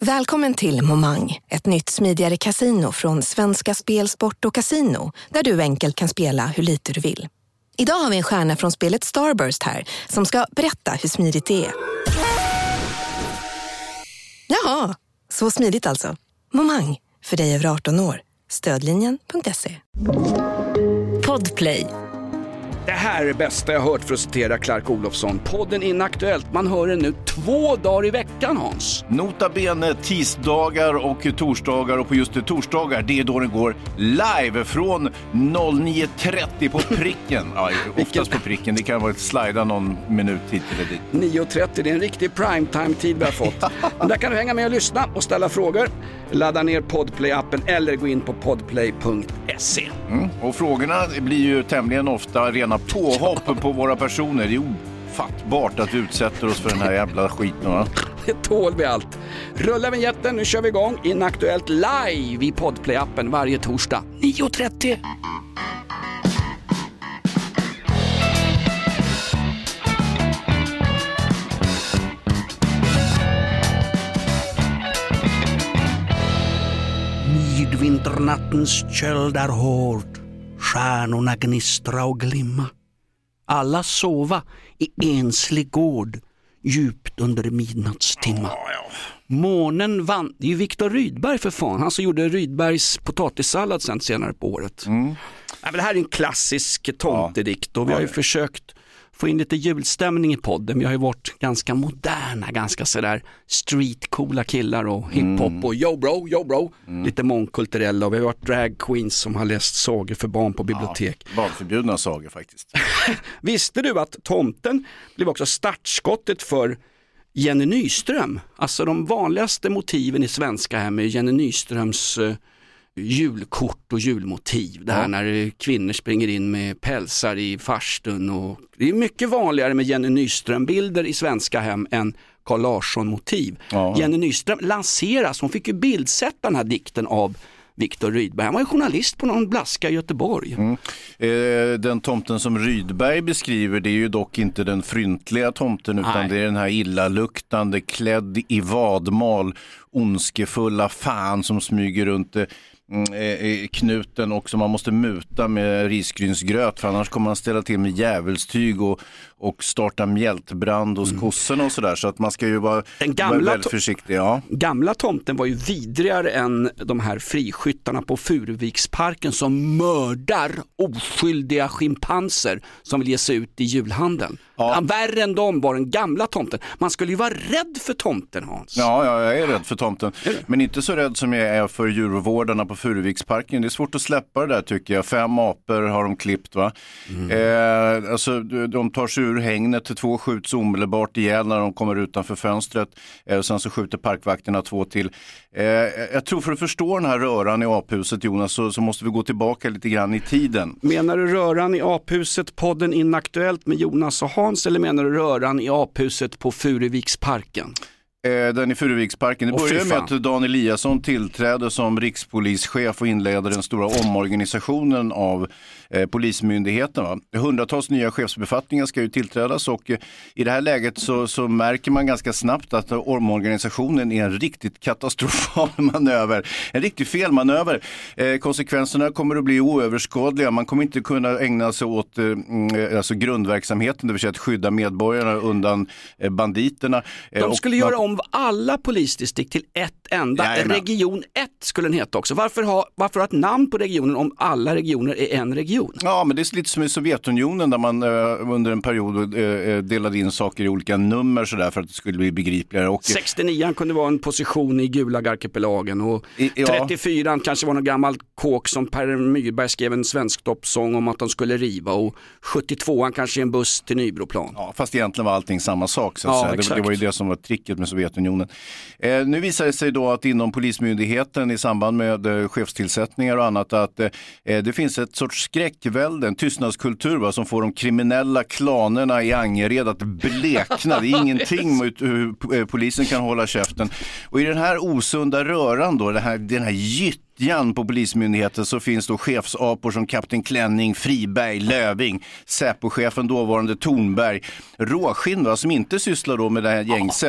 Välkommen till Momang, ett nytt smidigare casino från Svenska Spel, Sport och Casino, där du enkelt kan spela hur lite du vill. Idag har vi en stjärna från spelet Starburst här som ska berätta hur smidigt det är. Jaha, så smidigt alltså. Momang, för dig över 18 år. Stödlinjen.se. Podplay. Det här är det bästa jag hört, för att citera Clark Olofsson. Podden Inaktuellt, man hör den nu 2 dagar i veckan, Hans. Nota bene tisdagar och torsdagar, och på just det torsdagar, det är då den går live från 09.30 på pricken. Ja, oftast på pricken, det kan vara ett slida någon minut hit eller dit. 9.30, det är en riktig primetime-tid vi har fått. Men där kan du hänga med och lyssna och ställa frågor. Ladda ner Podplay-appen eller gå in på podplay.se. Och frågorna blir ju tämligen ofta rena påhopp på våra personer. Det är ofattbart att vi utsätter oss för den här jävla skiten, va? Det tål vi allt. Rulla vignetten, nu kör vi igång. Inaktuellt live i Podplay-appen varje torsdag 9.30. Midvinternattens köld är hård, stjärnorna gnistra och glimma. Alla sova i enslig gård, djupt under midnattstimma. Månen vann, det är ju Viktor Rydberg för fan, han som gjorde Rydbergs potatissallad sen senare på året. Ja, men det här är en klassisk tomtedikt och vi har ju försökt få in lite julstämning i podden. Vi har ju varit ganska moderna, ganska sådär streetcoola killar och hiphop och yo bro, lite mångkulturella, och vi har varit drag queens som har läst sagor för barn på bibliotek. Barnförbjudna sagor faktiskt. Visste du att tomten blev också startskottet för Jenny Nyström? Alltså de vanligaste motiven i svenska hem är Jenny Nyströms julkort och julmotiv. Det här när kvinnor springer in med pälsar i farstun, och det är mycket vanligare med Jenny Nyström-bilder i svenska hem än Carl Larsson-motiv. Jenny Nyström lanseras, hon fick ju bildsätta den här dikten av Viktor Rydberg. Han var ju journalist på någon blaska i Göteborg. Den tomten som Rydberg beskriver, det är ju dock inte den fryntliga tomten, utan det är den här illaluktande, klädd i vadmal, ondskefulla fan som smyger runt knuten, och som man måste muta med risgrynsgröt, för annars kommer man ställa till med djävulstyg och starta mjältbrand hos kossorna och sådär, så att man ska ju vara väldigt försiktig. Gamla tomten var ju vidrigare än de här friskyttarna på Furuviksparken som mördar oskyldiga schimpanser som vill ge sig ut i julhandeln. Värre än dem var den gamla tomten. Man skulle ju vara rädd för tomten, Hans. Ja, jag är rädd för tomten. Men inte så rädd som jag är för djurvårdarna på Furuviksparken. Det är svårt att släppa det där, tycker jag. 5 apor har de klippt, va? Alltså, de tar sig ur hängnet, 2 skjuts omedelbart ihjäl när de kommer utanför fönstret. Och sen så skjuter parkvakterna 2 till. Jag tror, för att förstå den här röran i aphuset, Jonas, så måste vi gå tillbaka lite grann i tiden. Menar du röran i aphuset, podden Inaktuellt med Jonas och Hans, eller menar du röran i aphuset på Furuviksparken? Den i Furuviksparken. Det börjar med att Dan Eliasson tillträder som rikspolischef och inleder den stora omorganisationen av polismyndigheten. Va? 100-tals nya chefsbefattningar ska ju tillträdas, och i det här läget så märker man ganska snabbt att omorganisationen är en riktigt katastrofal manöver. En riktig felmanöver. Konsekvenserna kommer att bli oöverskådliga. Man kommer inte kunna ägna sig åt alltså grundverksamheten, det vill säga att skydda medborgarna undan banditerna. De skulle göra om alla polisdistrikt till ett enda. Region 1 skulle den heta också. Varför ha ett namn på regionen om alla regioner är en region? Ja, men det är lite som i Sovjetunionen, där man under en period delade in saker i olika nummer så där, för att det skulle bli begripligare. Och 69 kunde vara en position i Gulagarkipelagen, och 34 kanske var någon gammal kåk som Per Myrberg skrev en svensktoppsång om att de skulle riva, och 72 kanske en buss till Nybroplan. Ja, fast egentligen var allting samma sak. Så att säga. Det var ju det som var tricket med Sovjetunionen. Nu visar det sig då att inom polismyndigheten i samband med chefstillsättningar och annat att det finns ett sorts skräckvälde, en tystnadskultur som får de kriminella klanerna i Angered att blekna. Det är ingenting mot hur polisen kan hålla käften. Och i den här osunda röran då, den här gyttjan på polismyndigheten så finns då chefsapor som Kapten Klänning, Friberg, Löving, Säpochefen dåvarande Tornberg, Råskinn som inte sysslar då med det här gängse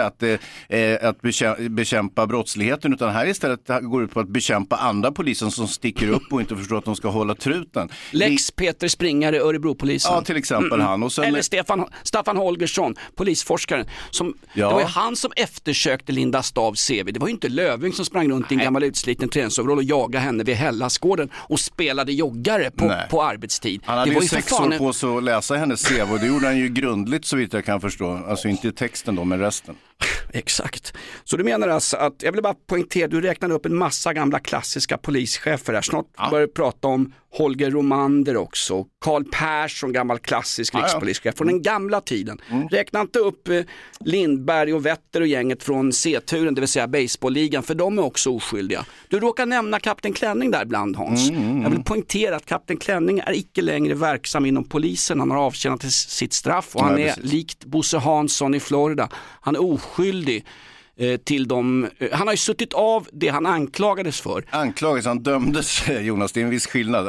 att bekämpa brottsligheten, utan här istället går ut på att bekämpa andra polisen som sticker upp och inte förstår att de ska hålla truten. Lex Peter Springare, Örebropolisen. Ja, till exempel han. Och sen... Eller Staffan Holgersson, polisforskaren. Det var ju han som eftersökte Linda Stavs CV. Det var ju inte Löving som sprang runt i en gammal utsliten träningsoverall och jagade henne vid Hellasgården och spelade joggare på arbetstid. Han hade ju 6 år på sig att läsa hennes CV och det gjorde han ju grundligt så vitt jag kan förstå. Alltså inte texten då, men resten. Exakt. Så du menar alltså att, jag vill bara poängtera, du räknade upp en massa gamla klassiska polischefer här. Snart börjar vi prata om Holger Romander också. Carl Persson, gammal klassisk rikspolischef från den gamla tiden. Räkna inte upp Lindberg och Wetter och gänget från C-turen, det vill säga baseballligan, för de är också oskyldiga. Du råkar nämna Kapten Klänning där ibland, Hans. Jag vill poängtera att Kapten Klänning är icke längre verksam inom polisen. Han har avtjänat sitt straff och han är likt Bosse Hansson i Florida. Han är oskyldig till dem. Han har ju suttit av det han anklagades för. Han dömdes, Jonas, det är en viss skillnad.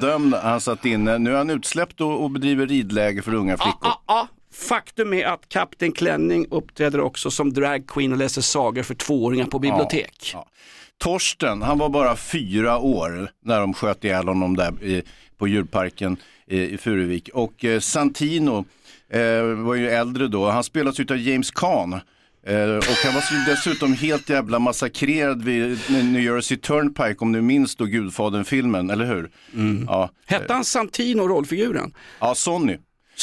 Han satt inne, nu är han utsläppt och bedriver ridläger för unga flickor. Faktum är att Kapten Klänning uppträder också som dragqueen och läser sagor för 2-åringar på bibliotek. Torsten, han var bara 4 år när de sköt ihjäl honom där på djurparken i Furuvik. Och Santino var ju äldre då. Han spelas ut av James Caan. Och han var dessutom helt jävla massakrerad vid New Jersey Turnpike, om du minns då Gudfadern-filmen, eller hur? Ja. Hette han Santino, rollfiguren? Ja, Sonny.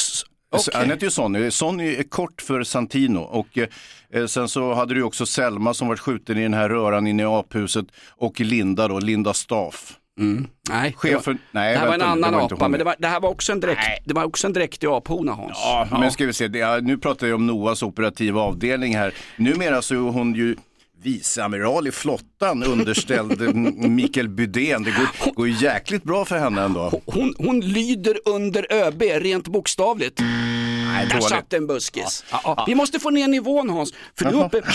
Okay. Han heter ju Sonny. Sonny är kort för Santino. Och sen så hade du också Selma som var skjuten i den här röran inne i aphuset. Och Linda Staff. Nej, chefen, det här var en annan apa, men det här var också en dräktig aphona, Hans. Ja, men ska vi se, nu pratar jag om Noahs operativa avdelning här. Numera så är hon ju viceamiral i flottan, underställd Mikael Bydén. Det går ju jäkligt bra för henne ändå. Hon lyder under ÖB, rent bokstavligt. Nej, där satt en buskis. Vi måste få ner nivån, Hans. För du uppe...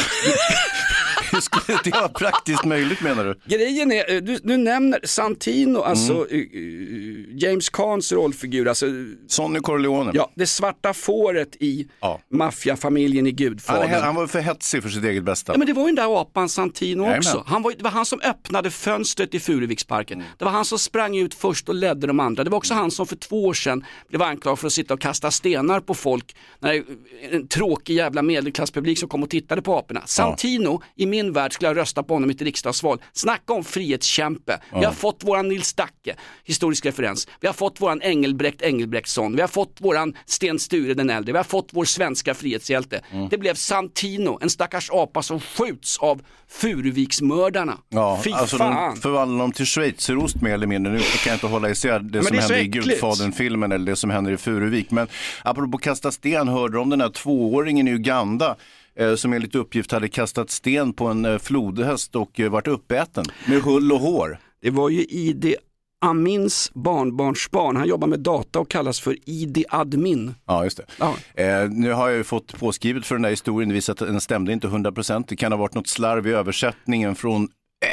Hur skulle det vara praktiskt möjligt, menar du? Grejen är, du nämner Santino, alltså James Caans rollfigur, alltså Sonny Corleone. Ja, det svarta fåret i maffiafamiljen i Gudfadern. Han var för hetsig för sitt eget bästa. Ja, men det var ju den där apan Santino också. Det var han som öppnade fönstret i Furuviksparken. Det var han som sprang ut först och ledde de andra. Det var också han som för 2 år sedan blev anklagad för att sitta och kasta stenar på folk, när en tråkig jävla medelklasspublik som kom och tittade på aporna. Santino, i min värld skulle jag rösta på honom i ett riksdagsval. Snacka om frihetskämpe. Vi har fått våran Nils Dacke, historisk referens. Vi har fått våran Engelbrektsson. Vi har fått våran Sten Sture den äldre. Vi har fått vår svenska frihetshjälte. Det blev Santino, en stackars apa som skjuts av Furuviksmördarna. Fy alltså fan. De förvandlar dem till schweizerost mer eller mindre. Nu kan jag inte hålla isär det som händer i Gudfadern-filmen eller det som händer i Furuvik. Men apropå kasta sten, hörde om den här 2-åringen i Uganda som enligt uppgift hade kastat sten på en flodhäst och varit uppäten med hull och hår. Det var ju Idi Amins barnbarnsbarn. Han jobbar med data och kallas för Idi Admin. Ja, just det. Ja. Nu har jag ju fått påskrivet för den här historien. Det visar att den stämde inte 100%. Det kan ha varit något slarv i översättningen från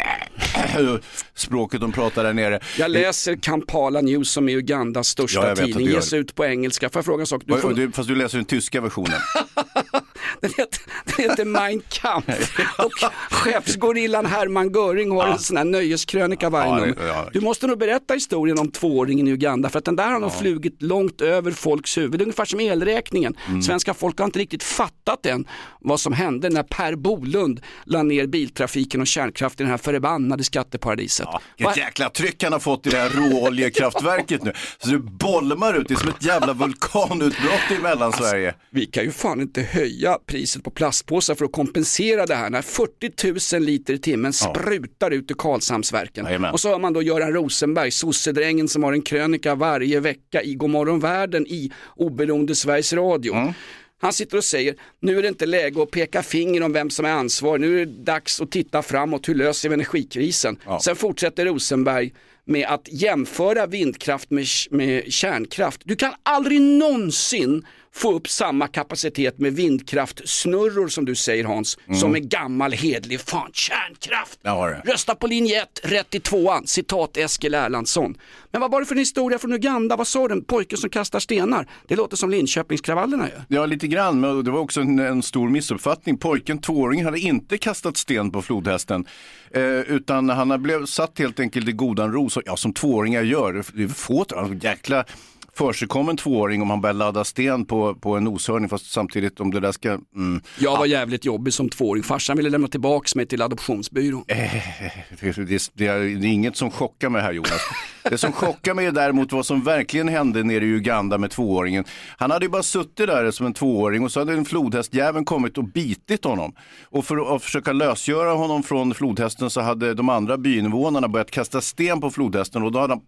språket de pratar där nere. Jag läser Kampala News som är Ugandas största tidning. Ges ut på engelska. Får jag fråga en sak? Fast du läser den tyska versionen. Den heter Mein Kampf. Och chefsgorillan Hermann Göring har en sån här nöjeskrönika varje nummer. Du måste nog berätta historien om 2-åringen i Uganda, för att den där har nog flugit långt över folks huvud. Ungefär som elräkningen. Svenska folk har inte riktigt fattat än vad som hände när Per Bolund la ner biltrafiken och kärnkraften i den här förbannade skatteparadiset. Vilket jäkla tryck han har fått i det här råoljekraftverket nu. Så du bolmar ut, det är som ett jävla vulkanutbrott i Mellansverige. Vi kan ju fan inte höja priset på plastpåsar för att kompensera det här när 40 000 liter i timmen sprutar ut ur Karlshamnsverken. Och så har man då Göran Rosenberg, sossedrängen som har en krönika varje vecka i Godmorgon Världen i oberoende Sveriges Radio. Han sitter och säger, nu är det inte läge att peka finger om vem som är ansvarig. Nu är det dags att titta framåt, hur löser vi energikrisen? Sen fortsätter Rosenberg med att jämföra vindkraft med kärnkraft. Du kan aldrig någonsin få upp samma kapacitet med vindkraftsnurror som du säger, Hans, som en gammal hedlig kärnkraft. Rösta på linje 1, rätt i 2an, citat Eskil Erlandsson. Men vad var det för en historia från Uganda? Vad sa den? Pojken som kastar stenar. Det låter som Linköpingskravallerna ju. Ja, lite grann, men det var också en stor missuppfattning. Pojken, 2-åringen, hade inte kastat sten på flodhästen, utan han blev satt helt enkelt i godan ro, som 2-åringar gör. Det är få jäkla försigkommen 2-åring om han börjar ladda sten på en noshörning, fast samtidigt om det där ska... Jag var jävligt jobbig som 2-åring. Farsan ville lämna tillbaka mig till adoptionsbyrån. Det är inget som chockar mig här, Jonas. Det som chockar mig är däremot vad som verkligen hände nere i Uganda med 2-åringen. Han hade ju bara suttit där som en 2-åring och så hade en flodhästjäveln kommit och bitit honom. Och för att försöka lösgöra honom från flodhästen så hade de andra byinvånarna börjat kasta sten på flodhästen, och då hade han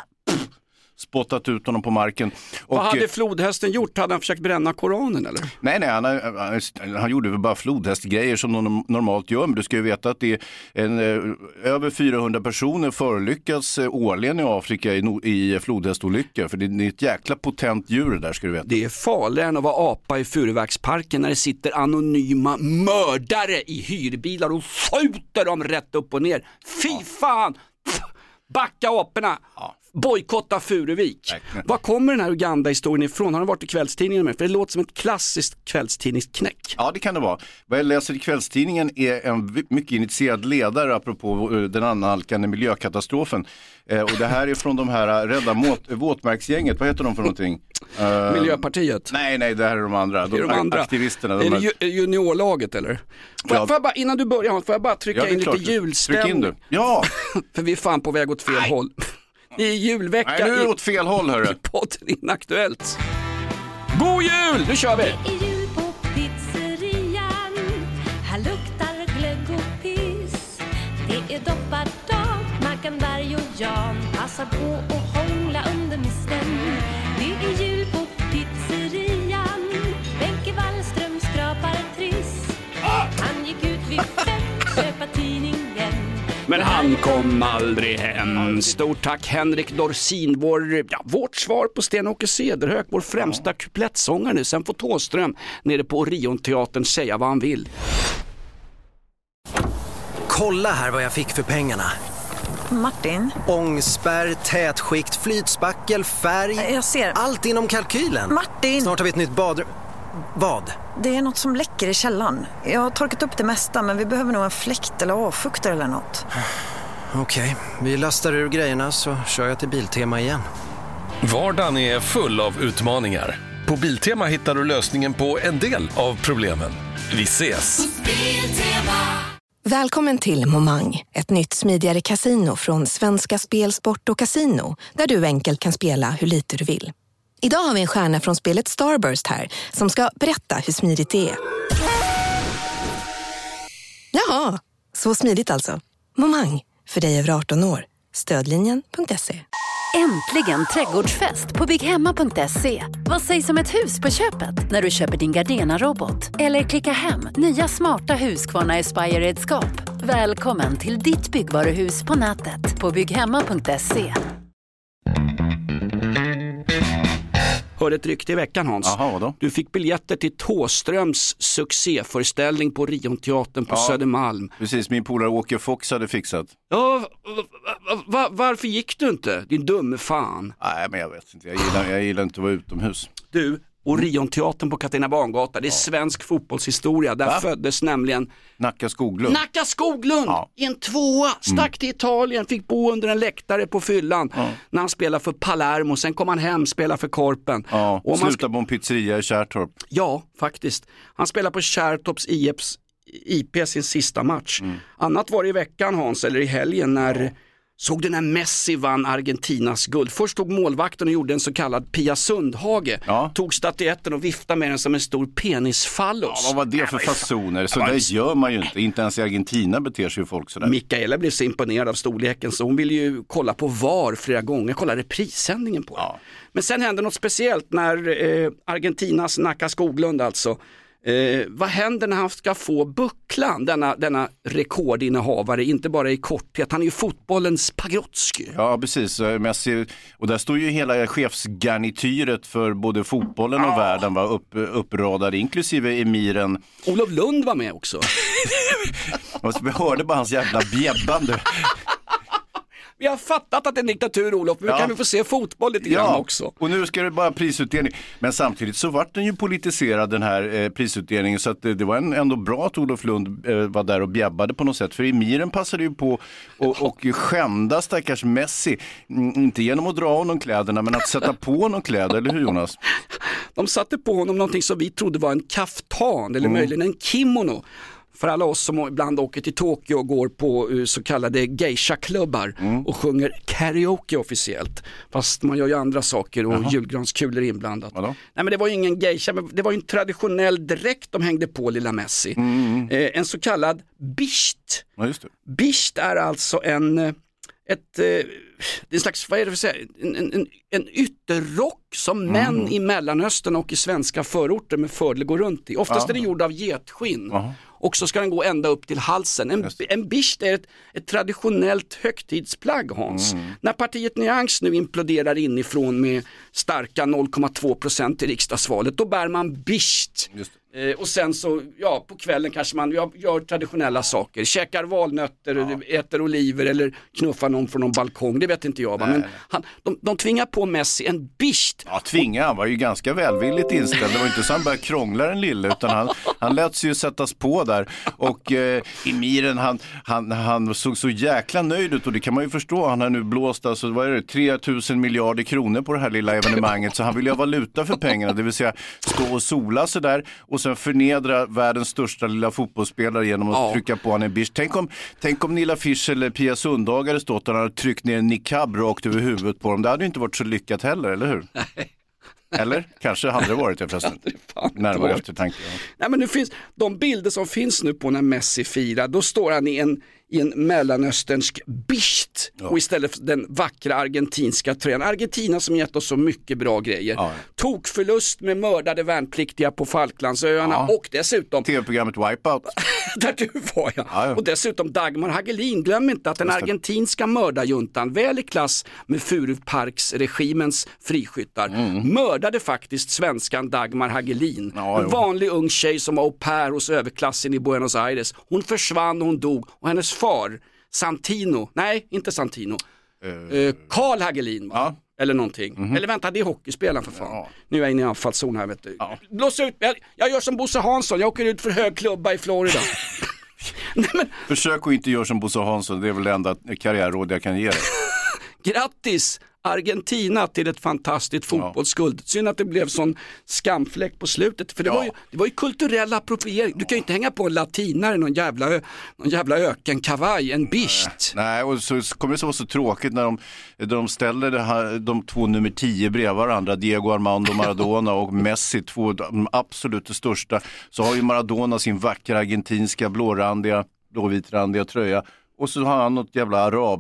spottat ut honom på marken. Vad hade flodhästen gjort? Hade han försökt bränna Koranen eller? Nej, han gjorde väl bara flodhästgrejer som de normalt gör, men du ska ju veta att det är över 400 personer förolyckas årligen i Afrika i flodhästolyckor, för det är ett jäkla potent djur där, ska du veta. Det är farligare än att vara apa i Furuverksparken när det sitter anonyma mördare i hyrbilar och skjuter dem rätt upp och ner. Fy fan! Backa aporna! Ja. Bojkotta Furuvik. Var kommer den här Uganda-historien ifrån? Har den varit i kvällstidningen med? För det låter som ett klassiskt kvällstidningsknäck. Ja, det kan det vara. Vad jag läser i kvällstidningen är en mycket initierad ledare apropå den annalkande miljökatastrofen. Och det här är från de här rädda våtmarksgänget. Vad heter de för någonting? Miljöpartiet? Nej, det här är de andra. De andra aktivisterna. Är det juniorlaget eller? Får jag bara, innan du börjar, får jag bara trycka in lite julstämning? Tryck in du. Ja! För vi är fan på väg åt fel håll. Det är julvecka. Nej, nu är det åt fel håll, hörru. Podden Inaktuellt. God jul! Nu kör vi! Det är jul på pizzerian. Här luktar glögg och piss. Det är doppardag, Mackan, Berg och Jan passar på att hångla under misten. Det är jul på pizzerian. Benke Wallström skrapar triss. Han gick ut vid 5, köpa tidningen. Men han kom aldrig hem. Stort tack Henrik Dorsin, vårt svar på Sten-Åke Cederhök, vår främsta kuplettsångare nu. Sen får Thåström nere på Orionteatern säga vad han vill. Kolla här vad jag fick för pengarna. Martin? Ångspärr, tätskikt, flytspackel, färg. Jag ser. Allt inom kalkylen. Martin! Snart har vi ett nytt badrum. Vad? Det är något som läcker i källaren. Jag har torkat upp det mesta, men vi behöver nog en fläkt eller avfuktare eller något. Okej, vi lastar ur grejerna så kör jag till Biltema igen. Vardagen är full av utmaningar. På Biltema hittar du lösningen på en del av problemen. Vi ses! Välkommen till Momang, ett nytt smidigare kasino från Svenska Spel, Sport och Casino, där du enkelt kan spela hur lite du vill. Idag har vi en stjärna från spelet Starburst här som ska berätta hur smidigt det är. Jaha, så smidigt alltså. Momang, för dig över 18 år. Stödlinjen.se. Äntligen trädgårdsfest på bygghemma.se. Vad sägs om ett hus på köpet när du köper din Gardena-robot? Eller klicka hem nya smarta Husqvarna Aspire-redskap. Välkommen till ditt byggvaruhus på nätet på bygghemma.se. Hörde ett rykte i veckan, Hans. Aha, vadå? Du fick biljetter till Thåströms succéföreställning på Orionteatern på Södermalm. Precis, min polare Åke Fox hade fixat. Ja, varför gick du inte? Din dumme fan. Nej, men jag vet inte. Jag gillar inte att vara utomhus. Du, Orionteatern på Katarina Barngatan, det är svensk fotbollshistoria. Där föddes nämligen Nacka Skoglund. I en 2:a, stack till Italien, fick bo under en läktare på fyllan när han spelade för Palermo. Sen kom han hem, spelade för Korpen. Ja, och slutade på en pizzeria i Kärrtorp. Ja, faktiskt. Han spelade på Kärrtorps IP sin sista match. Annat var det i veckan, Hans, eller i helgen när såg du när Messi vann Argentinas guld. Först tog målvakten och gjorde en så kallad Pia Sundhage. Tog statyetten och viftade med den som en stor penisfallus. Vad var det för fasoner? Så där gör man ju inte. Inte ens i Argentina beter sig ju folk sådär. Mikaela blev så imponerad av storleken så hon ville ju kolla på VAR flera gånger. Kolla reprissändningen på det. Men sen hände något speciellt när Argentinas Nacka Skoglund alltså Vad händer när han ska få bucklan, denna rekordinnehavare, inte bara i korthet, han är ju fotbollens Pagrotsky. Ja, precis. Messi, och där står ju hela chefsgarnityret för både fotbollen och världen var uppradade, inklusive emiren. Olof Lund var med också. Jag hörde bara hans jävla bjäbbande. Vi har fattat att det är en diktatur, Olof, men kan vi få se fotboll lite grann också. Och nu ska det bara prisutdelning. Men samtidigt så vart den ju politiserad, den här prisutdelningen, så att det var ändå bra att Olof Lund var där och bjäbbade på något sätt. För emiren passade ju på och skända stackars Messi, inte genom att dra honom kläderna, men att sätta på honom kläder, eller hur Jonas? De satte på honom någonting som vi trodde var en kaftan, eller möjligen en kimono. För alla oss som ibland åker till Tokyo och går på så kallade geisha-klubbar och sjunger karaoke officiellt. Fast man gör ju andra saker och julgranskulor inblandat. Nej, men det var ju ingen geisha, men det var ju en traditionell dräkt de hängde på lilla Messi. En så kallad bisht. Ja, just det. Bisht är alltså det är en slags, vad är det för säga, en ytterrock som män i Mellanöstern och i svenska förorter med fördel går runt i. Oftast är det gjord av getskinn. Och så ska den gå ända upp till halsen. En bisht är ett traditionellt högtidsplagg, Hans. När partiet Nyans nu imploderar inifrån med starka 0,2% i riksdagsvalet, då bär man bisht. Och sen så, på kvällen kanske man gör traditionella saker. Käkar valnötter, äter oliver eller knuffar någon från någon balkong. Det vet inte jag. Men de tvingar på Messi en bisht. Ja, han var ju ganska välvilligt inställd. Det var inte så han började krångla den lille, utan han lät sig ju sättas på där. Och emiren, han såg så jäkla nöjd ut, och det kan man ju förstå. Han har nu blåst, alltså, vad är det, 3000 miljarder kronor på det här lilla evenemanget. Så han vill ju ha valuta för pengarna, det vill säga stå och sola sig där och sen förnedra världens största lilla fotbollsspelare genom att trycka på han en bish. Tänk om Nilla Fischer eller Pia Sundhage hade stått och hade tryckt ner en niqab rakt över huvudet på dem. Det hade ju inte varit så lyckat heller, eller hur? Nej. Eller? Kanske hade det varit det förresten. Närmare eftertanke. Ja. Nej, men nu finns de bilder som finns nu på när Messi firar. Då står han i en mellanösternsk bisht och istället för den vackra argentinska tröjan. Argentina som gett oss så mycket bra grejer. Tokförlust med mördade värnpliktiga på Falklandsöarna och dessutom TV-programmet Wipeout. Där du var, Och dessutom Dagmar Hagelin. Glöm inte att den argentinska mördarjuntan, väl i klass med Furuparksregimens friskyttar, mördade faktiskt svenskan Dagmar Hagelin. En vanlig ung tjej som var au pair hos överklassen i Buenos Aires. Hon försvann och hon dog. Och hennes far, Santino, nej inte Santino, Carl Hagelin va? Eller någonting. Eller vänta, det är hockeyspelaren för fan. Nu är jag inne i anfallszon här, vet du. Blås ut, jag gör som Bosse Hansson, jag åker ut för hög klubba i Florida. Nej, men... Försök att inte göra som Bosse Hansson, det är väl det enda karriärråd jag kan ge dig. Grattis Argentina till ett fantastiskt fotbollsskuld. Synd att det blev sån skamfläck på slutet. För det var ju kulturell appropriering. Du kan ju inte hänga på en latinare, någon jävla ökenkavaj, en bisht. Nej, och så kommer det vara så tråkigt när de ställer de två nummer 10 bredvid varandra, Diego Armando Maradona och Messi, två de absolut största. Så har ju Maradona sin vackra argentinska blåvitrandiga tröja. Och så har han något jävla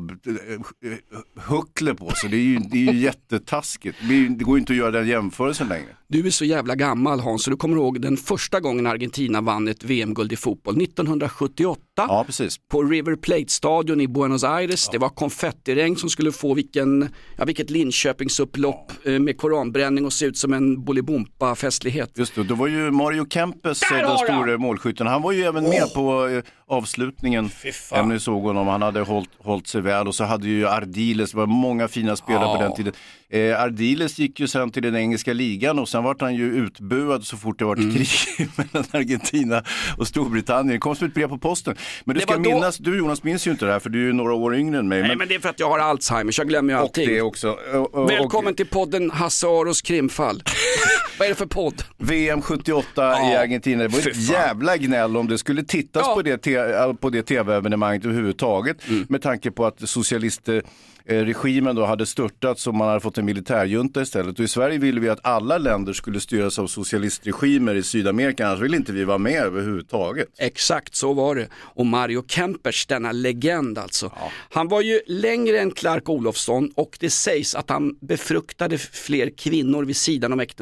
arab-huckle på sig. Det är ju jättetaskigt. Det går inte att göra den jämförelsen längre. Du är så jävla gammal, Hans, så du kommer ihåg den första gången Argentina vann ett VM-guld i fotboll 1978. Ja, precis. På River Plate-stadion i Buenos Aires. Det var konfettiregn som skulle få vilket Linköpingsupplopp med koranbränning och se ut som en Bolibompa-festlighet. Just det, då var ju Mario Kempes den stora målskytten. Han var ju även med på avslutningen. Även ni såg honom, han hade hållit sig väl. Och så hade ju Ardiles, det var många fina spelare på den tiden. Ardiles gick ju sen till den engelska ligan och sen var han ju utbuad så fort det var ett krig mellan Argentina och Storbritannien. Det kom som ett brev på posten. Men du ska minnas, du Jonas minns ju inte det här för du är ju några år yngre än mig. Nej, men det är för att jag har Alzheimers, jag glömmer ju allting. Och det också. Välkommen till podden Hasse Aros krimfall. Vad är det för podd? VM 78 i Argentina. Det var ett jävla gnäll om det skulle tittas på det tv-evenemanget överhuvudtaget. Med tanke på att socialistregimen då hade störtat så man hade fått en militärjunta istället. Och i Sverige ville vi att alla länder skulle styras av socialistregimer i Sydamerika. Annars ville inte vi vara med överhuvudtaget. Exakt så var det. Och Mario Kempers, denna legend alltså. Han var ju längre än Clark Olofsson och det sägs att han befruktade fler kvinnor vid sidan om äktenskapet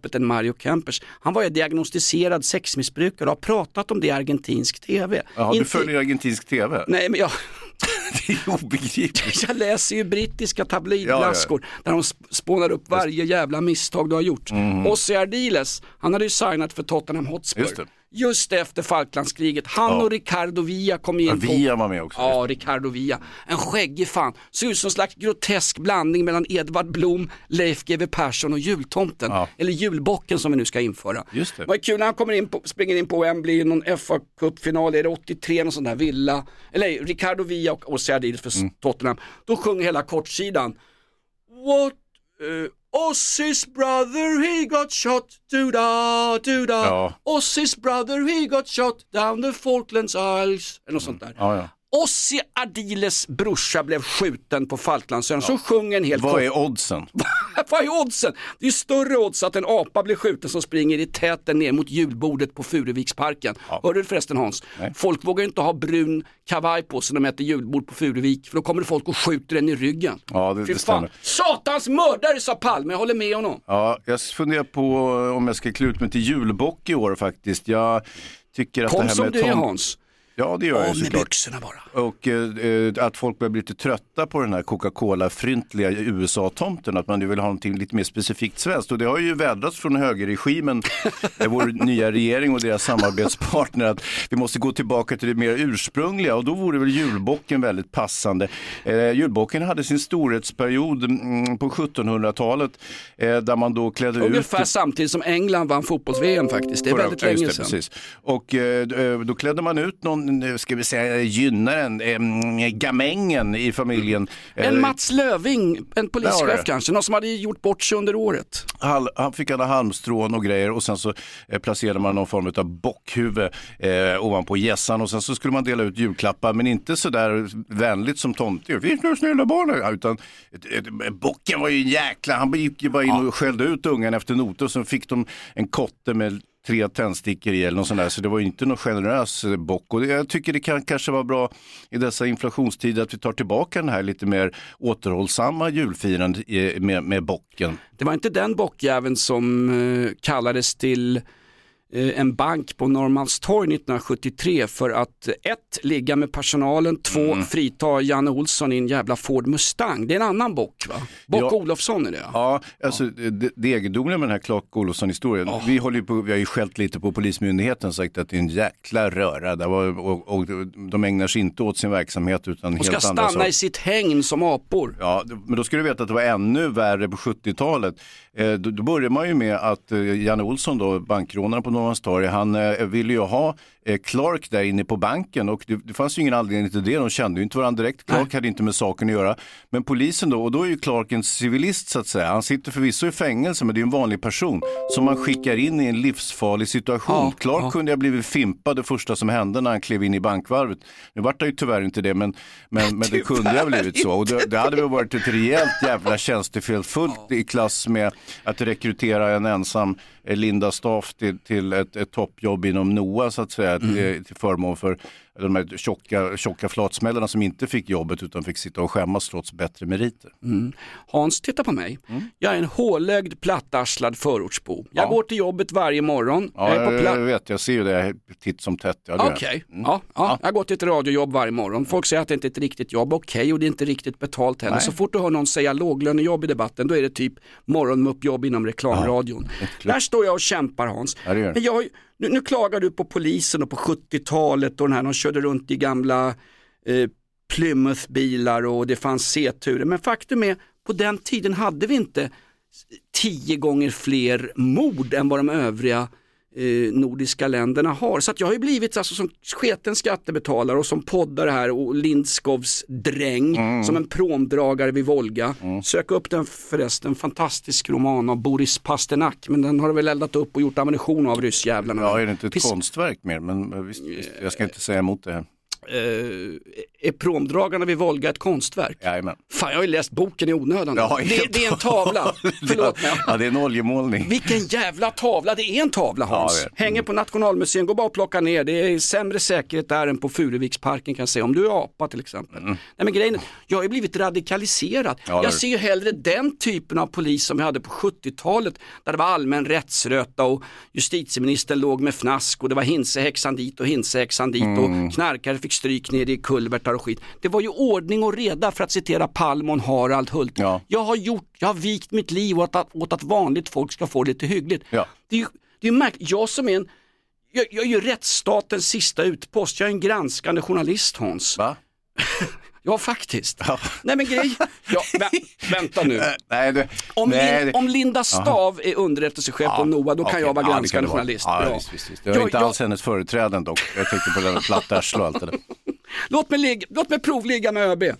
klippet än Mario Kempers. Han var ju diagnostiserad sexmissbrukare och har pratat om det i argentinsk tv. Ja, du följer argentinsk tv? Nej, men det är obegripligt. Jag läser ju brittiska tabloidblaskor där de spånar upp varje jävla misstag du har gjort. Ossi Ardiles, han hade ju signat för Tottenham Hotspur. Just efter Falklandskriget. Han och Ricardo Villa kom in på... Villa var med också. Ja, Ricardo Villa. En skäggig fan. Ser ut som en slags grotesk blandning mellan Edvard Blom, Leif GW Persson och jultomten. Ja. Eller julbocken som vi nu ska införa. Just det. Vad är kul när han springer in på Wembley i någon FA-cupfinal. Är det 83, någon sån där Villa. Eller Ricardo Villa och Ossi Ardiles för Tottenham. Då sjunger hela kortsidan. What... Ossi's brother, he got shot, do-da. Ja. Ossi's brother, he got shot down the Falklands Isles. Eller något sånt där. Ja. Ossi Ardiles brorsa blev skjuten på Falklandsön. Så sjunger en helt... Vad är oddsen? Vad är oddsen? Det är större odds att en apa blir skjuten som springer i täten ner mot julbordet på Furuviksparken. Ja. Hörde du förresten, Hans? Nej. Folk vågar inte ha brun kavaj på sig när de äter julbord på Furuvik. För då kommer det folk och skjuter den i ryggen. Ja, det stämmer. Satans mördare, sa Palme. Jag håller med honom. Ja, jag funderar på om jag ska klä ut mig till julbock i år faktiskt. Jag tycker att Kom det här som med du är, Hans. Ja, det gör jag med såklart. byxorna bara. Och att folk börjar bli lite trötta på den här Coca-Cola-fryntliga USA-tomten, att man nu vill ha någonting lite mer specifikt svenskt. Och det har ju vädrats från högerregimen, vår nya regering och deras samarbetspartner, att vi måste gå tillbaka till det mer ursprungliga, och då vore väl julbocken väldigt passande. Julbocken hade sin storhetsperiod på 1700-talet där man då klädde ungefär samtidigt som England vann fotbolls-VM faktiskt. Det är väldigt länge sedan. Precis. Och då klädde man ut någon, ska vi säga, gynnaren, gamängen i familjen. En Mats Löving, en polischef kanske, någon som hade gjort bort sig under året. Han fick alla halmstrån och grejer, och sen så placerade man någon form av bockhuvud ovanpå gässan, och sen så skulle man dela ut julklappar, men inte så där vänligt som tomte. Vi är nu snälla barn, utan bocken var ju en jäkla, han gick ju bara in och skällde ut ungen efter noter, och så fick de en kotte med 3 tändstickor i eller något sånt där, så det var ju inte någon generös bock, och jag tycker det kan kanske vara bra i dessa inflationstider att vi tar tillbaka den här lite mer återhållsamma julfirandet med bocken. Det var inte den bockjäveln som kallades till en bank på Norrmalmstorg 1973 för att 1. ligga med personalen, 2. frita Janne Olsson i en jävla Ford Mustang. Det är en annan bock, va? Bock Olofsson är det. Ja, alltså det egendomliga med den här Clark Olofsson-historien. Vi har ju skällt lite på polismyndigheten, sagt att det är en jäkla röra där, och de ägnar sig inte åt sin verksamhet utan helt andra saker. Och ska stanna i sitt hägn som apor. Ja, men då ska du veta att det var ännu värre på 70-talet. Då började man ju med att Janne Olsson då, bankrånaren på Norrmalmstorg, han ville ju ha Clark där inne på banken, och det fanns ju ingen anledning till det, de kände ju inte varandra direkt. Clark hade inte med saken att göra, men polisen då, och då är ju Clark en civilist så att säga, han sitter förvisso i fängelse, men det är en vanlig person som man skickar in i en livsfarlig situation. Clark kunde ha blivit fimpad det första som hände när han klev in i bankvarvet. Nu vart det ju tyvärr inte det, men det kunde ha blivit så, och det hade väl varit ett rejält jävla tjänstefel, fullt i klass med att rekrytera en ensam Linda Staff till ett toppjobb inom NOA så att säga, till förmån för de här tjocka flatsmällarna som inte fick jobbet utan fick sitta och skämmas trots bättre meriter. Hans, titta på mig. Jag är en hålögd, plattarslad förortsbo. Jag går till jobbet varje morgon. Jag vet, jag ser ju det titt som tätt. Okej. Jag går till ett radiojobb varje morgon. Folk säger att det inte är ett riktigt jobb. Okej, och det är inte riktigt betalt heller. Nej. Så fort du hör någon säga låglönejobb i debatten, då är det typ morgonmuppjobb inom reklamradion. Där står jag och kämpar, Hans. Men nu klagar du på polisen och på 70-talet och den här, de körde runt i gamla Plymouth-bilar och det fanns C-turer. Men faktum är, på den tiden hade vi inte 10 gånger fler mord än vad de övriga nordiska länderna har. Så att jag har ju blivit alltså som sketen skattebetalare och som poddare här och Lindskovs dräng som en promdragare vid Volga. Sök upp den förresten, fantastisk roman av Boris Pasternak, men den har väl eldat upp och gjort ammunition av ryssjävlarna. Ja, är det inte ett konstverk mer? Men visst, jag ska inte säga emot det här. är promdragarna vid Volga ett konstverk? Jajamän. Fan, jag har ju läst boken i onödan. Ja, det är en tavla. Förlåt mig. Ja, det är en oljemålning. Vilken jävla tavla, det är en tavla, Hans. Ja, hänger på Nationalmuseum, gå bara och plocka ner. Det är sämre säkerhet där än på Furuviksparken, kan jag säga. Om du är apa till exempel. Nej, men grejen, jag har ju blivit radikaliserad. Jag ser ju hellre den typen av polis som vi hade på 70-talet, där det var allmän rättsröta och justitieministern låg med fnask och det var hinsehäxan dit och hinsehäxan dit och knarkare fick stryk ner i kulvertar och skit. Det var ju ordning och reda, för att citera Palmon Harald Hult. Ja. Jag har vikt mitt liv åt att vanligt folk ska få det lite hyggligt. Ja. Det är ju märkligt. Jag som är jag är ju rättsstatens sista utpost. Jag är en granskande journalist, Hans. Va? Ja, faktiskt. Ja. Nej, men grej. Ja, vänta nu. Om Linda Stav är underrättelsechef på NOA, då kan jag vara granskande journalist. Ja. Visst. Det var inte alls hennes företrädande dock. Jag tänkte på den plattarslo och allt det där. Låt mig provligga med ÖB.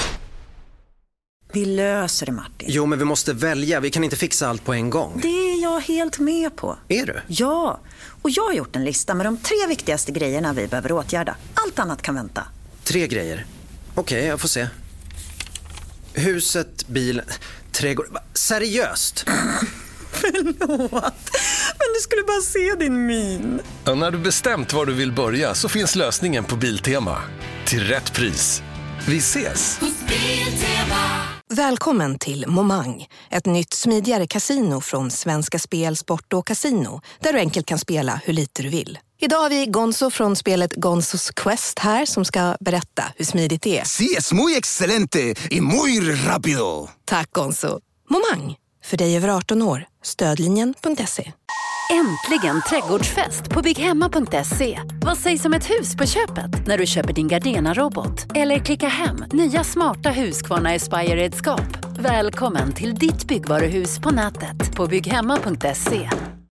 Vi löser det, Martin. Jo, men vi måste välja. Vi kan inte fixa allt på en gång. Det är jag helt med på. Är du? Ja, och jag har gjort en lista med de 3 viktigaste grejerna vi behöver åtgärda. Allt annat kan vänta. 3 grejer. Okej, jag får se. Huset, bilen, trädgård. Seriöst? Förlåt, men du skulle bara se din min. Och när du bestämt var du vill börja så finns lösningen på Biltema. Till rätt pris. Vi ses! Välkommen till Momang, ett nytt smidigare kasino från Svenska Spel, Sport och Casino, där du enkelt kan spela hur lite du vill. Idag har vi Gonzo från spelet Gonzos Quest här som ska berätta hur smidigt det är. Sí, es muy excelente y muy rápido. Tack Gonzo. Momang, för dig över 18 år. Stödlinjen.se. Äntligen trädgårdsfest på bygghemma.se. Vad sägs om ett hus på köpet när du köper din Gardena-robot? Eller klicka hem nya smarta Husqvarna Aspire-redskap. Välkommen till ditt byggvaruhus på nätet på bygghemma.se.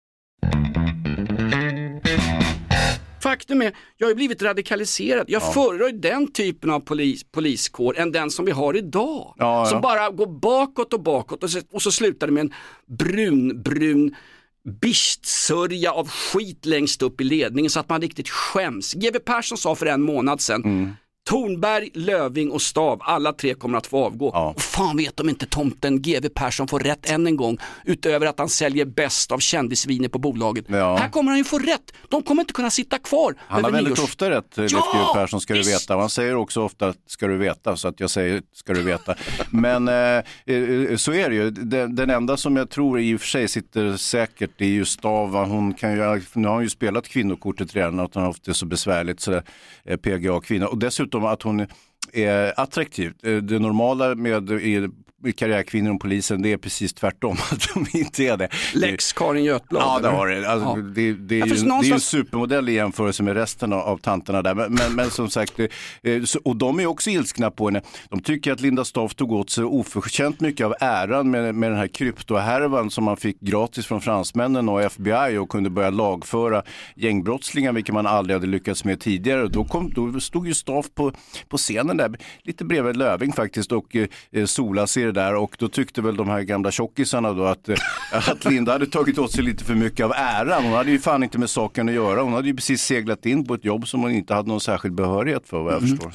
Faktum är, jag har blivit radikaliserad. Jag föredrar den typen av poliskår än den som vi har idag. Som bara går bakåt och bakåt och så slutar det med en brun bistsörja av skit längst upp i ledningen så att man riktigt skäms. G.W. Persson sa för en månad sedan Thornberg, Löving och Stav, alla 3 kommer att få avgå. Och fan vet om inte tomten G.W. Persson får rätt än en gång, utöver att han säljer bäst av kändisviner på bolaget. Här kommer han ju få rätt. De kommer inte kunna sitta kvar. Han har väldigt ofta rätt, Leif G.W. Persson, ska du veta. Han säger också ofta ska du veta, så att jag säger ska du veta. Men så är det ju. Den enda som jag tror i och för sig sitter säkert, det är ju Stav. Nu har han ju spelat kvinnokortet redan, att han har haft det så besvärligt, så PGA-kvinna. Och dessutom att hon är attraktiv. Det normala med karriärkvinnor och polisen, det är precis tvärtom, att de inte är det. Lex Karin Götblad. Ja, det har det. Alltså, det är ju en supermodell i jämförelse med resten av tanterna där. Men som sagt, och de är också ilskna på henne. De tycker att Linda Staaf tog åt sig oförtjänt mycket av äran med den här kryptohärvan som man fick gratis från fransmännen och FBI och kunde börja lagföra gängbrottslingar, vilket man aldrig hade lyckats med tidigare. Då stod ju Staaf på scenen där, lite bredvid Löving faktiskt, och sola sig där, och då tyckte väl de här gamla tjockisarna då att Linda hade tagit åt sig lite för mycket av äran. Hon hade ju fan inte med saken att göra. Hon hade ju precis seglat in på ett jobb som hon inte hade någon särskild behörighet för, vad jag förstår.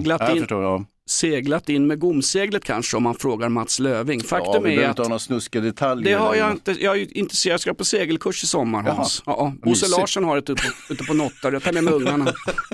Seglat in med gomseglet kanske, om man frågar Mats Löving. Faktum är att några snuska detaljer. Det har jag inte. Jag är intresserad. Jag ska på segelkurs i sommar, Hans. Bosse Larsson har det ute på Nottar. Jag tar med ungarna.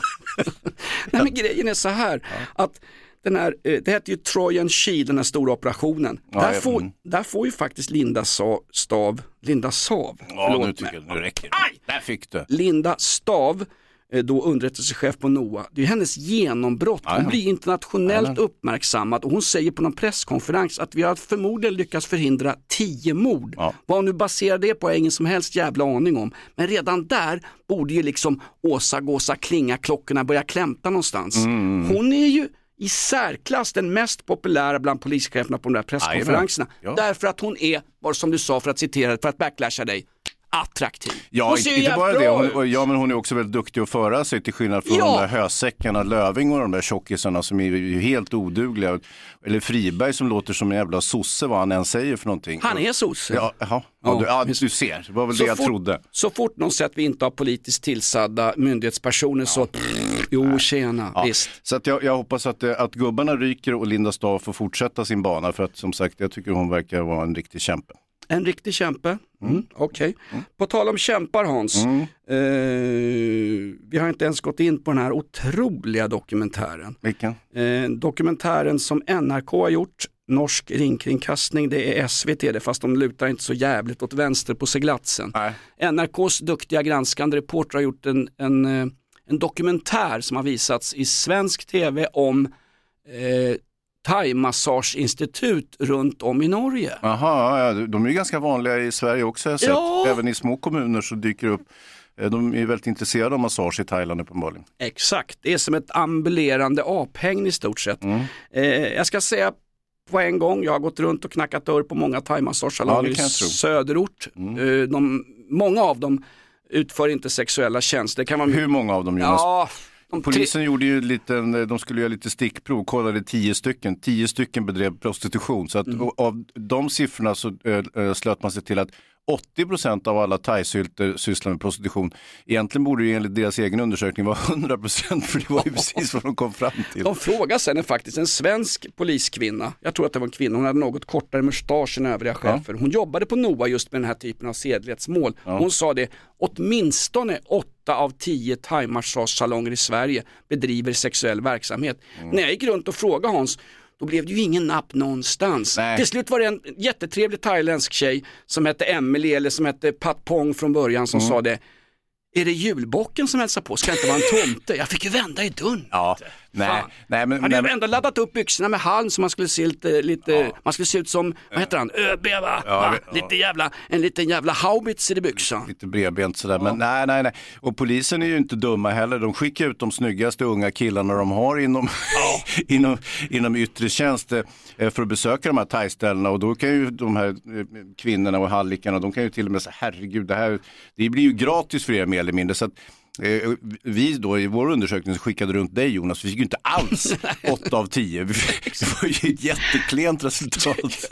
Nej, men grejen är så här att det heter ju Trojan Shield, den här stora operationen. Där får ju faktiskt Linda Stav. Ja, nu tycker jag nu räcker det. Aj! Där fick du. Linda Stav, då underrättelsechef på NOA. Det är hennes genombrott. Hon blir internationellt uppmärksammad, och hon säger på någon presskonferens att vi har förmodligen lyckats förhindra 10 mord. Vad hon nu baserar det på är ingen som helst jävla aning om. Men redan där borde ju liksom gåsa klinga, klockorna börja klämta någonstans. Hon är ju i särklass den mest populära bland polischeferna på de där presskonferenserna. Därför att hon är, som du sa, för att backlacha dig, attraktiv. Ja, inte bara det. Men hon är också väldigt duktig att föra sig, till skillnad från de där hösäckarna, Löfving och de där tjockisarna som är ju helt odugliga. Eller Friberg som låter som en jävla sosse, vad han än säger för någonting. Han är sosse. Du ser, det var väl det jag trodde. Så fort någon säger att vi inte har politiskt tillsadda myndighetspersoner så tjena, visst. Så att jag hoppas att gubbarna ryker och Linda Staaf får fortsätta sin bana, för att som sagt, jag tycker hon verkar vara en riktig kämpe. En riktig kämpe? Okej. På tal om kämpar, Hans. Vi har inte ens gått in på den här otroliga dokumentären. Vilken? Dokumentären som NRK har gjort, Norsk ringkringkastning, det är SVT det, fast de lutar inte så jävligt åt vänster på seglatsen. NRKs duktiga granskande reporter har gjort en dokumentär som har visats i svensk tv om thai-massageinstitut runt om i Norge. Jaha, de är ju ganska vanliga i Sverige också, jag har sett. Även i små kommuner så dyker det upp. De är väldigt intresserade av massage i Thailand uppenbarligen. Exakt, det är som ett ambulerande aphägn i stort sett. Jag ska säga på en gång, jag har gått runt och knackat dörr på många thai-massagesalonger i söderort. Många av dem utför inte sexuella tjänster. Hur många av dem, Jonas? Polisen gjorde ju de skulle göra lite stickprov, kollade 10 stycken. 10 stycken bedrev prostitution. Så att av de siffrorna så slöt man sig till att 80% av alla thai-sylter sysslar med prostitution. Egentligen borde det enligt deras egen undersökning vara 100%, för det var ju precis vad de kom fram till. De frågade sen faktiskt en svensk poliskvinna, jag tror att det var en kvinna, hon hade något kortare mustasch än övriga chefer. Hon jobbade på NOA just med den här typen av sedlighetsmål. Hon sa det, åtminstone 8 av 10 thai-massagesalonger i Sverige bedriver sexuell verksamhet. När jag gick runt och frågade Hans, då blev det ju ingen napp någonstans. Till slut var det en jättetrevlig thailändsk tjej som hette Emily, eller som hette Pat Pong från början, som sa det. Är det julbocken som hälsar på? Ska inte vara en tomte? Jag fick ju vända i dörren. Men hade ändå laddat upp byxorna med halm så man skulle se man skulle se ut som, vad heter han? ÖB, va? En liten jävla haubitser i byxan. Lite bredbent sådär, men nej. Och polisen är ju inte dumma heller. De skickar ut de snyggaste unga killarna de har inom yttre tjänst för att besöka de här thai-ställena, och då kan ju de här kvinnorna och hallikarna, de kan ju till och med säga, herregud, det blir ju gratis för er mer eller mindre, så att vi då i vår undersökning skickade runt dig, Jonas, vi fick ju inte alls 8 av 10. Det var ju ett jätteklent resultat.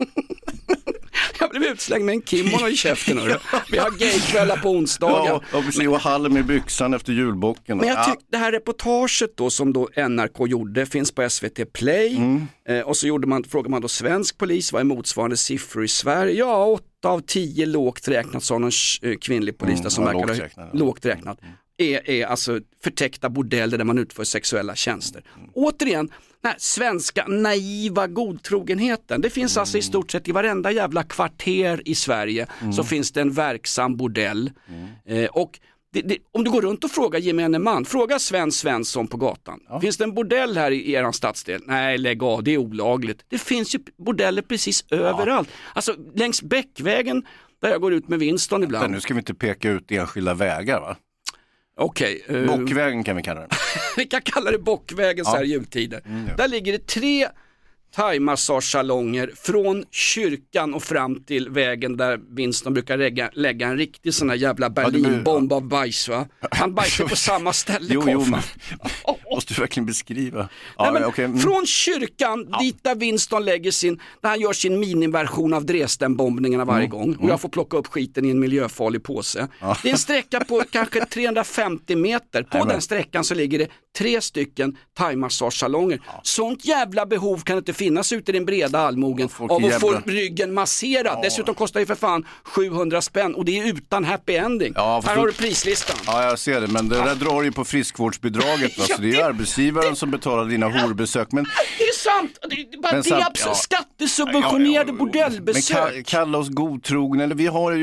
Jag blev utslängd med en kimono i käften. Vi har gaykvällar på onsdagar. Ja, precis, och hallen med byxan efter julbocken. Men jag tyckte det här reportaget då, som då NRK gjorde, finns på SVT Play. Och så frågade man då svensk polis, vad är motsvarande siffror i Sverige? 8 av 10 lågt räknat, sa någon kvinnlig polis där, som verkar lågt räknat. Är alltså förtäckta bordeller där man utför sexuella tjänster. Återigen, den här svenska naiva godtrogenheten. Det finns alltså i stort sett i varenda jävla kvarter i Sverige så finns det en verksam bordell. Och om du går runt och frågar gemene man, fråga Svensson på gatan. Finns det en bordell här i er stadsdel? Nej, lägg av, det är olagligt. Det finns ju bordeller precis överallt. Alltså längs Bäckvägen, där jag går ut med Winston ibland. Nu ska vi inte peka ut enskilda vägar, va? Okej. Bockvägen kan vi kalla det. Vi kan kalla det Bockvägen så här jultider. Där ligger det 3 thai-massagesalonger från kyrkan och fram till vägen där Winston brukar lägga en riktig sån här jävla Berlinbomb av bajs, va? Han bajsar på samma ställe. Jo, måste du verkligen beskriva. Från kyrkan dit där Winston lägger där han gör sin miniversion av Dresden-bombningarna varje gång. Och jag får plocka upp skiten i en miljöfarlig påse. Det är en sträcka på kanske 350 meter. På den sträckan så ligger det 3 stycken thai-massagesalonger. Sånt jävla behov kan inte finnas ute i den breda allmogen av att få ryggen masserad. Dessutom kostar det för fan 700 spänn, och det är utan happy ending. Här har du prislistan. Ja, jag ser det, men det där drar ju på friskvårdsbidraget. Så det är ju arbetsgivaren som betalar dina horbesök. Men det är sant. Det är skattesubventionerade bordellbesök. Men kalla oss godtrogna, eller vi har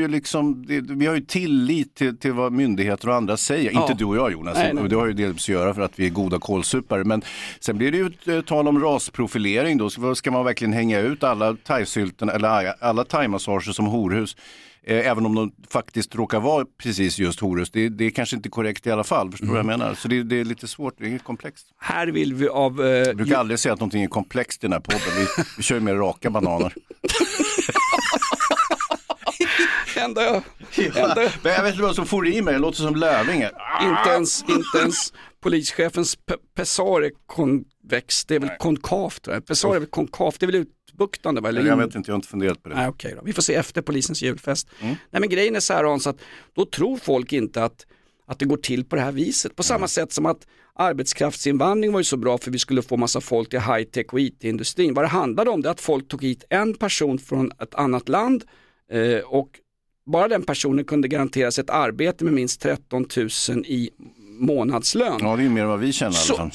ju tillit till vad myndigheter och andra säger. Inte du och jag, Jonas. Nej. Det har ju delvis att göra för att vi är goda kålsupare. Men sen blir det ju tal om rasprofilering då. Så ska man verkligen hänga ut alla thai-sylten eller alla thai-massager som horhus? Även om de faktiskt råkar vara precis just horhus. Det är kanske inte korrekt i alla fall, förstår du vad jag menar? Så det är lite svårt, det är komplext. Här vill vi jag brukar aldrig säga att någonting är komplext i den här podden. Vi kör ju med raka bananer. Jag vet inte vad som får i mig, det låter som Lövinge. Inte ens polischefens pessar är konvex, det är väl konkavt. Pessar är väl konkavt, det är väl utbuktande? Va? Jag vet inte, jag har inte funderat på det. Nej, okej då. Vi får se efter polisens julfest. Nej, men grejen är så här, Hans, att då tror folk inte att det går till på det här viset. På samma sätt som att arbetskraftsinvandring var ju så bra för vi skulle få massa folk till high-tech och IT-industrin. Vad det handlade om det är att folk tog hit en person från ett annat land och bara den personen kunde garanteras ett arbete med minst 13 000 i månadslön. Ja, det är mer vad vi känner.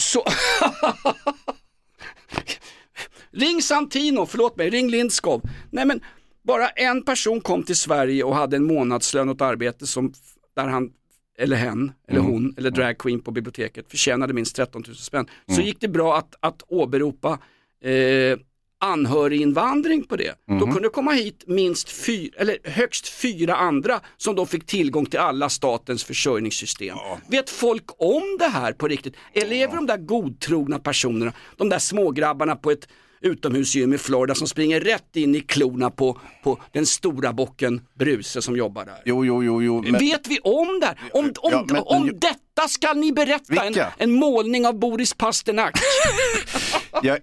Ring Santino, ring Lindskov. Nej, men bara en person kom till Sverige och hade en månadslön åt arbete där han eller hen, eller hon, eller drag queen på biblioteket förtjänade minst 13 000 spänn. Så gick det bra att åberopa anhöriginvandring på det. Då kunde det komma hit högst 4 andra som då fick tillgång till alla statens försörjningssystem. Vet folk om det här på riktigt? Eller lever de där godtrogna personerna, de där smågrabbarna på ett utomhusgym i Florida som springer rätt in i klorna på den stora bocken Bruse som jobbar där? Jo. Men... Vet vi om det här? Om detta ska ni berätta en målning av Boris Pasternak. Ja,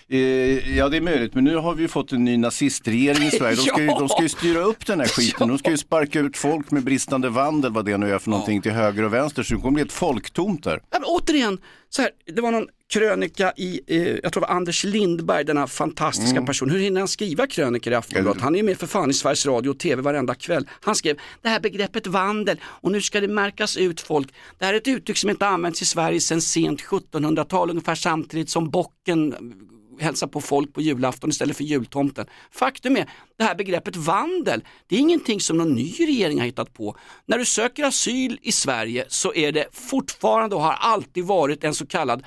det är möjligt, men nu har vi fått en ny nazistregering i Sverige. De ska ju styra upp den här skiten. De ska ju sparka ut folk med bristande vandel, vad det nu är för någonting, till höger och vänster, så det kommer bli ett folktomt där. Ja, men återigen, så här, det var någon krönika i, jag tror det var Anders Lindberg, denna fantastiska person. Hur hinner han skriva krönikor i Aftonbladet? Han är ju med för fan i Sveriges Radio och TV varenda kväll. Han skrev, det här begreppet vandel, och nu ska det märkas ut folk. Det här är ett uttryck som inte används i Sverige sedan sent 1700-tal, ungefär samtidigt som bocken hälsa på folk på julafton istället för jultomten. Faktum är, det här begreppet vandel, det är ingenting som någon ny regering har hittat på. När du söker asyl i Sverige så är det fortfarande och har alltid varit en så kallad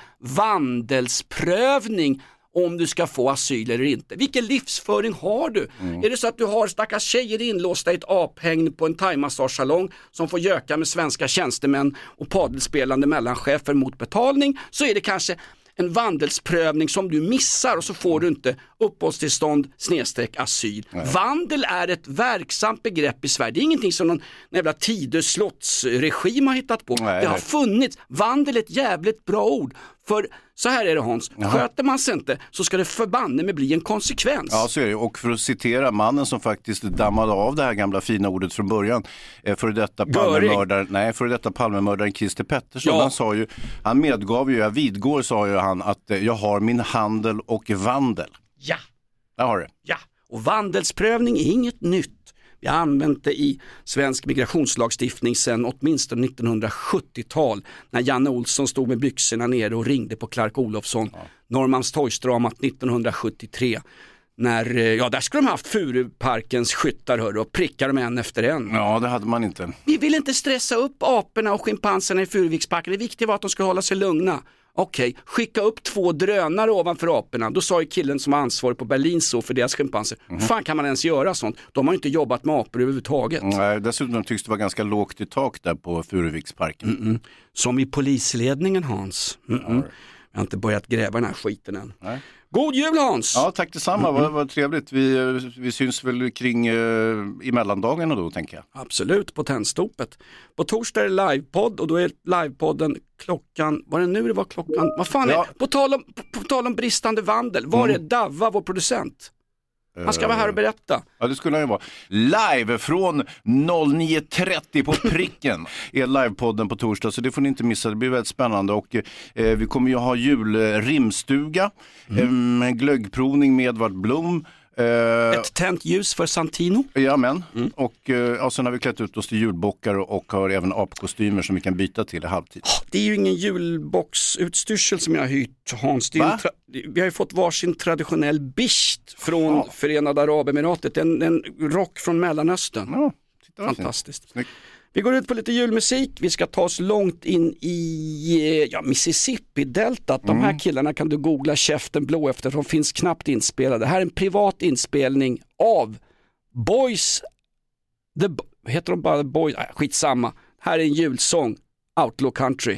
vandelsprövning om du ska få asyl eller inte. Vilken livsföring har du? Är det så att du har stackars tjejer inlåsta i ett aphägn på en thaimassagesalong som får göka med svenska tjänstemän och padelspelande mellanchefer mot betalning, så är det kanske en vandelsprövning som du missar och så får du inte uppehållstillstånd / asyl. Nej. Vandel är ett verksamt begrepp i Sverige. Det är ingenting som någon jävla Tidös slottsregim har hittat på. Det har funnits. Vandel är ett jävligt bra ord. För så här är det, Hans, sköter man sig inte så ska det förbanne med bli en konsekvens. Ja, så är det. Och för att citera mannen som faktiskt dammade av det här gamla fina ordet från början, för detta Palmemördaren Christer Pettersson, han medgav ju, jag vidgår, sa ju han, att jag har min handel och vandel. Ja. Jag har det. Ja, och vandelsprövning är inget nytt. Vi har använt det i svensk migrationslagstiftning sedan åtminstone 1970-tal när Janne Olsson stod med byxorna nere och ringde på Clark Olofsson. Norrmalmstorgsdramat 1973. Där skulle de haft Furuparkens skyttar och prickar dem en efter en. Ja, det hade man inte. Vi vill inte stressa upp aporna och schimpanserna i Furuviksparken. Det viktiga var att de skulle hålla sig lugna. Okej, skicka upp 2 drönare ovanför aporna. Då sa ju killen som var ansvarig på Berlin så för deras schimpanser. Fan kan man ens göra sånt? De har ju inte jobbat med apor överhuvudtaget. Nej, dessutom tycks det vara ganska lågt i tak där på Furuviksparken. Som i polisledningen, Hans. Jag har inte börjat gräva den här skiten än. Nej. God jul, Hans! Ja, tack detsamma. Vad trevligt. Vi syns väl kring i mellandagarna då, tänker jag. Absolut, på Tennstopet. På torsdag är det livepodd och då är livepodden klockan, vad var klockan? Vad fan är på tal om bristande vandel, var är Davva, vår producent? Han ska vara här och berätta. Ja, det skulle han ju vara. Live från 09.30 på pricken är livepodden på torsdag, så det får ni inte missa. Det blir väldigt spännande och vi kommer ju ha julrimstuga, glöggprovning med Edvard Blom. Ett tänt ljus för Santino. Jajamän. Och sen har vi klätt ut oss till julbockar och har även apkostymer som vi kan byta till i halvtid. Det är ju ingen julboxutstyrsel som jag har hyrt, Hans. Vi har ju fått varsin traditionell bisht från Förenade Arabemiratet. En rock från Mellanöstern. Ja, fantastiskt. Snyggt. Vi går ut på lite julmusik. Vi ska ta oss långt in i Mississippi-deltat. De här killarna kan du googla käften blå efter. De finns knappt inspelade. Här är en privat inspelning av Boys. Heter de bara Boys? Skitsamma. Här är en julsång. Outlaw Country.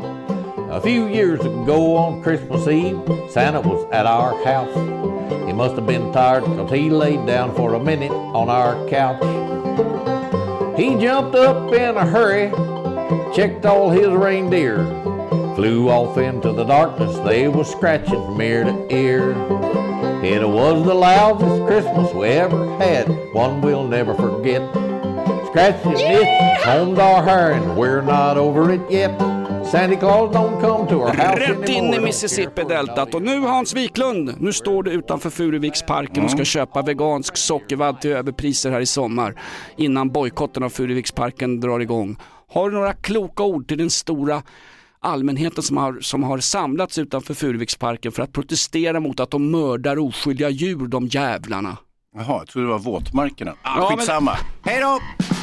A few years ago on Christmas Eve, Santa was at our house. He must have been tired because he laid down for a minute on our couch. He jumped up in a hurry, checked all his reindeer, flew off into the darkness, they was scratching from ear to ear. It was the loudest Christmas we ever had, one we'll never forget. Scratching itches, combed our hair and we're not over it yet. Santa Claus don't come to our house rätt in i Mississippi-deltat. Och nu Hans Wiklund, nu står du utanför Furuviksparken och ska köpa vegansk sockervadd till överpriser här i sommar innan bojkotten av Furuviksparken drar igång. Har du några kloka ord till den stora allmänheten som har samlats utanför Furuviksparken för att protestera mot att de mördar oskyldiga djur, de jävlarna? Jaha, jag tror det var våtmarkerna. Skitsamma. Hej då!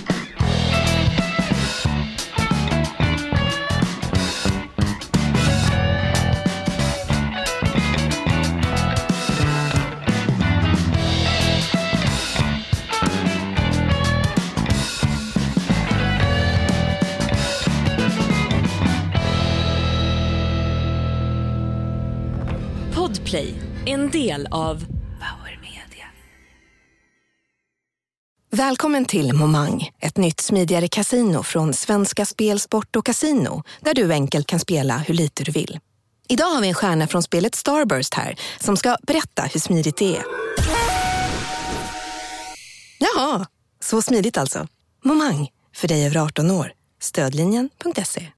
Podplay, en del av Power Media. Välkommen till Momang, ett nytt smidigare kasino från Svenska Spel, Sport och Casino, där du enkelt kan spela hur lite du vill. Idag har vi en stjärna från spelet Starburst här som ska berätta hur smidigt det är. Jaha, så smidigt alltså. Momang, för dig över 18 år. Stödlinjen.se.